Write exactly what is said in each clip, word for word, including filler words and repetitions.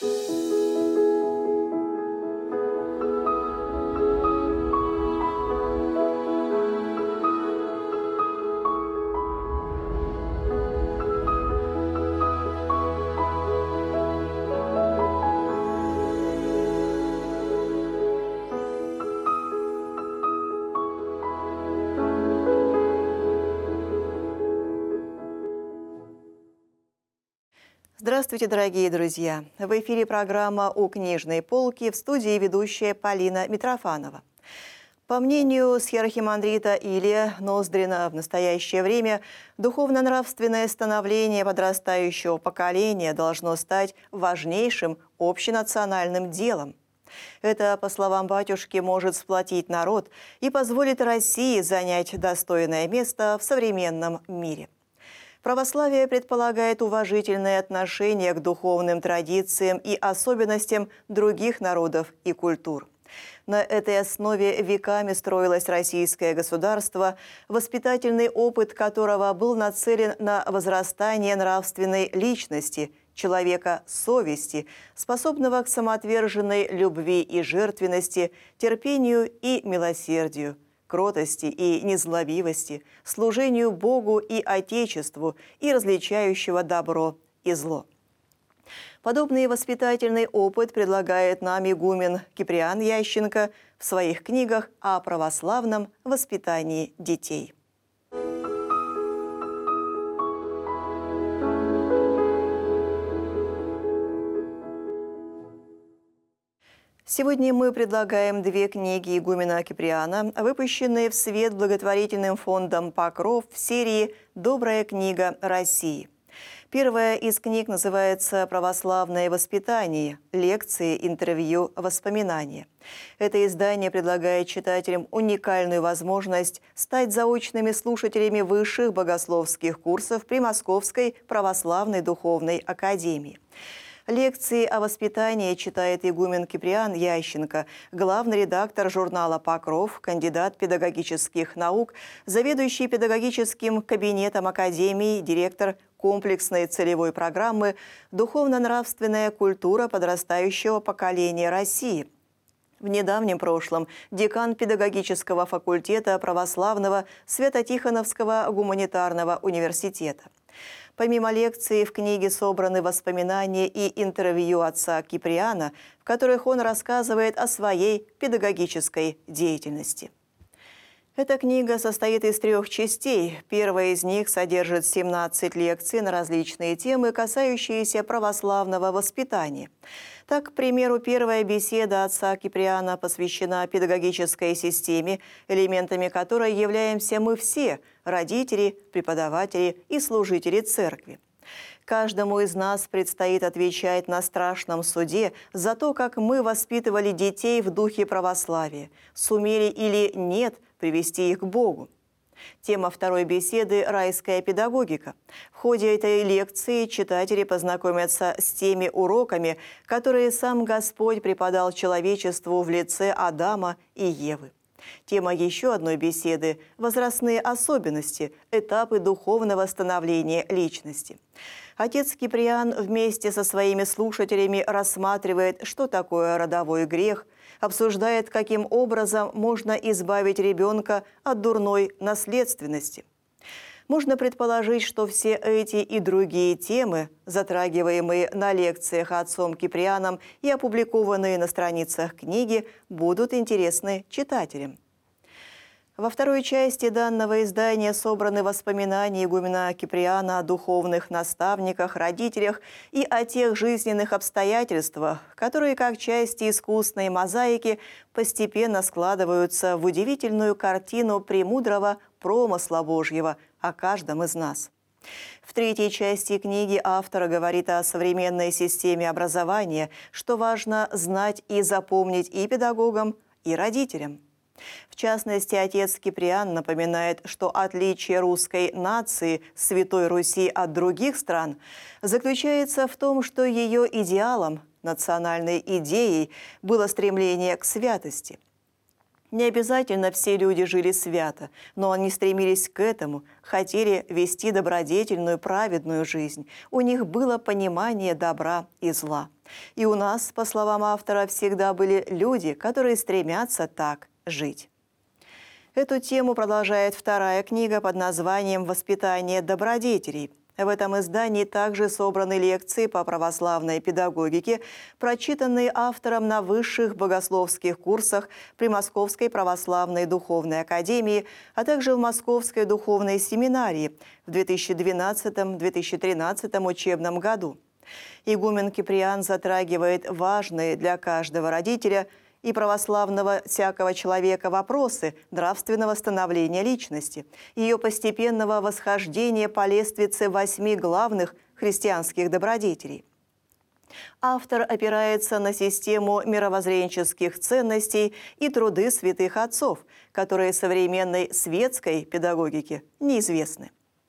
Здравствуйте, дорогие друзья! В эфире программа «У книжной полки», в студии ведущая Полина Митрофанова. По мнению схиархимандрита Илия Ноздрина, в настоящее время духовно-нравственное становление подрастающего поколения должно стать важнейшим общенациональным делом. Это, по словам батюшки, может сплотить народ и позволит России занять достойное место в современном мире. Православие предполагает уважительное отношение к духовным традициям и особенностям других народов и культур. На этой основе веками строилось российское государство, воспитательный опыт которого был нацелен на возрастание нравственной личности, человека совести, способного к самоотверженной любви и жертвенности, терпению и милосердию, кротости и незлобивости, служению Богу и Отечеству и различающего добро и зло. Подобный воспитательный опыт предлагает нам игумен Киприан Ященко в своих книгах о православном воспитании детей. Сегодня мы предлагаем две книги игумена Киприана, выпущенные в свет благотворительным фондом «Покров» в серии «Добрая книга России». Первая из книг называется «Православное воспитание. Лекции, интервью, воспоминания». Это издание предлагает читателям уникальную возможность стать заочными слушателями высших богословских курсов при Московской православной духовной академии. Лекции о воспитании читает игумен Киприан Ященко, главный редактор журнала «Покров», кандидат педагогических наук, заведующий педагогическим кабинетом Академии, директор комплексной целевой программы «Духовно-нравственная культура подрастающего поколения России». В недавнем прошлом декан педагогического факультета православного Свято-Тихоновского гуманитарного университета. Помимо лекций, в книге собраны воспоминания и интервью отца Киприана, в которых он рассказывает о своей педагогической деятельности. Эта книга состоит из трех частей. Первая из них содержит семнадцать лекций на различные темы, касающиеся православного воспитания. Так, к примеру, первая беседа отца Киприана посвящена педагогической системе, элементами которой являемся мы все – родители, преподаватели и служители церкви. Каждому из нас предстоит отвечать на страшном суде за то, как мы воспитывали детей в духе православия, сумели или нет привести их к Богу. Тема второй беседы – «Райская педагогика». В ходе этой лекции читатели познакомятся с теми уроками, которые сам Господь преподал человечеству в лице Адама и Евы. Тема еще одной беседы – «Возрастные особенности. Этапы духовного становления личности». Отец Киприан вместе со своими слушателями рассматривает, что такое родовой грех, обсуждает, каким образом можно избавить ребенка от дурной наследственности. Можно предположить, что все эти и другие темы, затрагиваемые на лекциях отцом Киприаном и опубликованные на страницах книги, будут интересны читателям. Во второй части данного издания собраны воспоминания игумена Киприана о духовных наставниках, родителях и о тех жизненных обстоятельствах, которые, как части искусной мозаики, постепенно складываются в удивительную картину премудрого промысла Божьего о каждом из нас. В третьей части книги автор говорит о современной системе образования, что важно знать и запомнить и педагогам, и родителям. В частности, отец Киприан напоминает, что отличие русской нации, Святой Руси, от других стран заключается в том, что ее идеалом, национальной идеей было стремление к святости. Не обязательно все люди жили свято, но они стремились к этому, хотели вести добродетельную, праведную жизнь. У них было понимание добра и зла. И у нас, по словам автора, всегда были люди, которые стремятся так жить. Эту тему продолжает вторая книга под названием «Воспитание добродетелей». В этом издании также собраны лекции по православной педагогике, прочитанные автором на высших богословских курсах при Московской православной духовной академии, а также в Московской духовной семинарии в две тысячи двенадцатом — две тысячи тринадцатом учебном году. Игумен Киприан затрагивает важные для каждого родителя и православного всякого человека вопросы нравственного становления личности, ее постепенного восхождения по лестнице восьми главных христианских добродетелей. Автор опирается на систему мировоззренческих ценностей и труды святых отцов, которые современной светской педагогике неизвестны.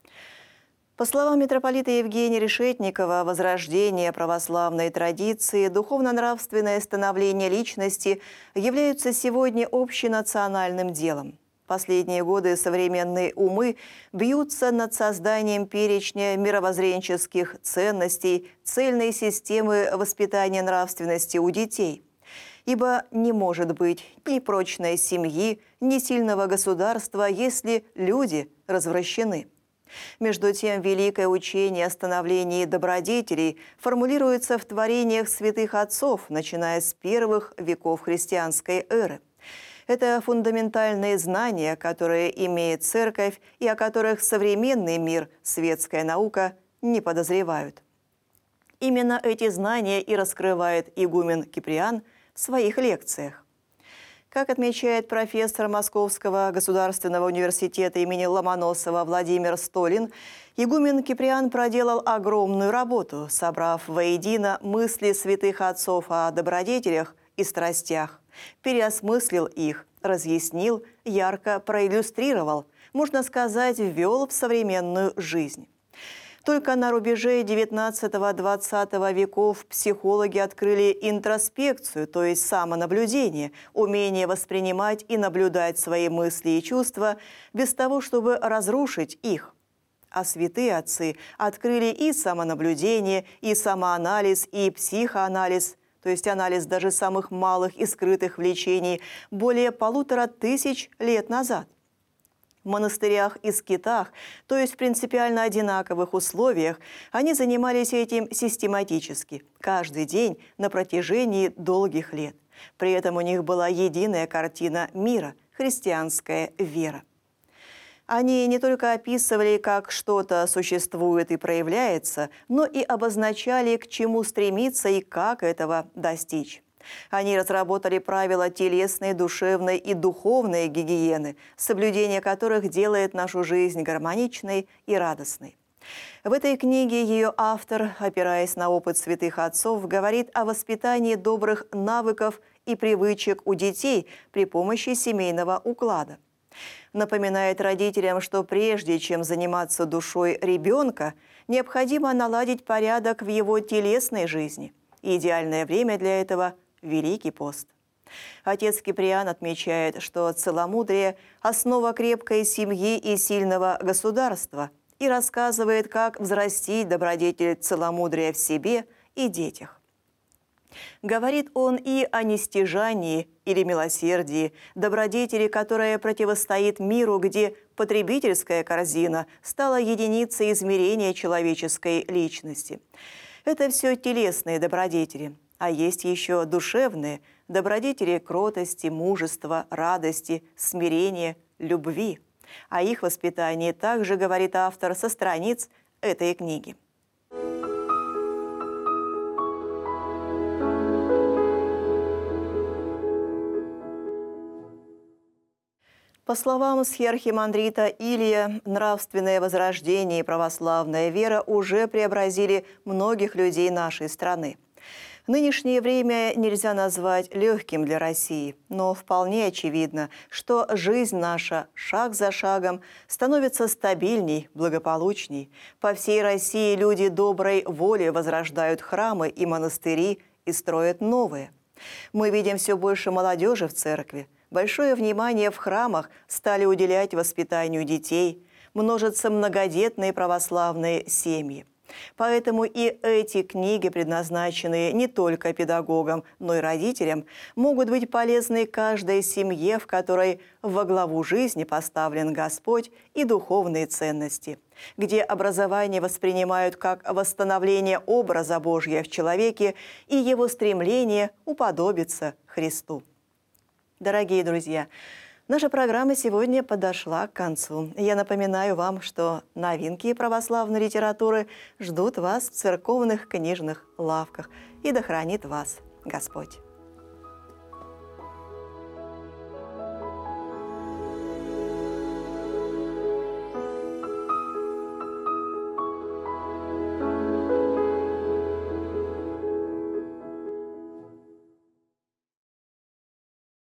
По словам митрополита Евгения Решетникова, возрождение православной традиции, духовно-нравственное становление личности являются сегодня общенациональным делом. Последние годы современные умы бьются над созданием перечня мировоззренческих ценностей, цельной системы воспитания нравственности у детей. Ибо не может быть ни прочной семьи, ни сильного государства, если люди развращены. Между тем, великое учение о становлении добродетелей формулируется в творениях святых отцов, начиная с первых веков христианской эры. Это фундаментальные знания, которые имеет Церковь и о которых современный мир, светская наука не подозревают. Именно эти знания и раскрывает игумен Киприан в своих лекциях. Как отмечает профессор Московского государственного университета имени Ломоносова Владимир Столин, игумен Киприан проделал огромную работу, собрав воедино мысли святых отцов о добродетелях и страстях, переосмыслил их, разъяснил, ярко проиллюстрировал, можно сказать, ввел в современную жизнь. Только на рубеже девятнадцатого-двадцатого веков психологи открыли интроспекцию, то есть самонаблюдение, умение воспринимать и наблюдать свои мысли и чувства без того, чтобы разрушить их. А святые отцы открыли и самонаблюдение, и самоанализ, и психоанализ, то есть анализ даже самых малых и скрытых влечений, более полутора тысяч лет назад. В монастырях и скитах, то есть в принципиально одинаковых условиях, они занимались этим систематически, каждый день на протяжении долгих лет. При этом у них была единая картина мира – христианская вера. Они не только описывали, как что-то существует и проявляется, но и обозначали, к чему стремиться и как этого достичь. Они разработали правила телесной, душевной и духовной гигиены, соблюдение которых делает нашу жизнь гармоничной и радостной. В этой книге ее автор, опираясь на опыт святых отцов, говорит о воспитании добрых навыков и привычек у детей при помощи семейного уклада. Напоминает родителям, что прежде чем заниматься душой ребенка, необходимо наладить порядок в его телесной жизни. Идеальное время для этого – Великий пост. Отец Киприан отмечает, что целомудрие – основа крепкой семьи и сильного государства, и рассказывает, как взрастить добродетель целомудрия в себе и детях. Говорит он и о нестяжании или милосердии, добродетели, которая противостоит миру, где потребительская корзина стала единицей измерения человеческой личности. Это все телесные добродетели. А есть еще душевные добродетели кротости, мужества, радости, смирения, любви. О их воспитании также говорит автор со страниц этой книги. По словам схиархимандрита Илия, нравственное возрождение и православная вера уже преобразили многих людей нашей страны. Нынешнее время нельзя назвать легким для России, но вполне очевидно, что жизнь наша шаг за шагом становится стабильней, благополучней. По всей России люди доброй воли возрождают храмы и монастыри и строят новые. Мы видим все больше молодежи в церкви. Большое внимание в храмах стали уделять воспитанию детей, множатся многодетные православные семьи. Поэтому и эти книги, предназначенные не только педагогам, но и родителям, могут быть полезны каждой семье, в которой во главу жизни поставлен Господь и духовные ценности, где образование воспринимают как восстановление образа Божия в человеке и его стремление уподобиться Христу. Дорогие друзья, наша программа сегодня подошла к концу. Я напоминаю вам, что новинки православной литературы ждут вас в церковных книжных лавках. И да хранит вас Господь!